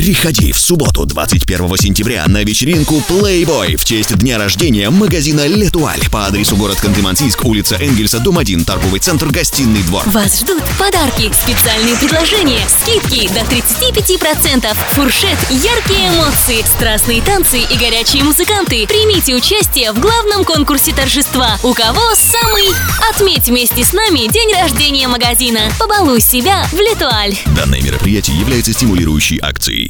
Приходи в субботу, 21 сентября, на вечеринку Playboy в честь дня рождения магазина L'Etoile по адресу город Ханты-Мансийск, улица Энгельса, дом 1, торговый центр «Гостиный двор». Вас ждут подарки, специальные предложения, скидки до 35%, фуршет, яркие эмоции, страстные танцы и горячие музыканты. Примите участие в главном конкурсе торжества. У кого самый? Отметь вместе с нами день рождения магазина. Побалуй себя в L'Etoile. Данное мероприятие является стимулирующей акцией.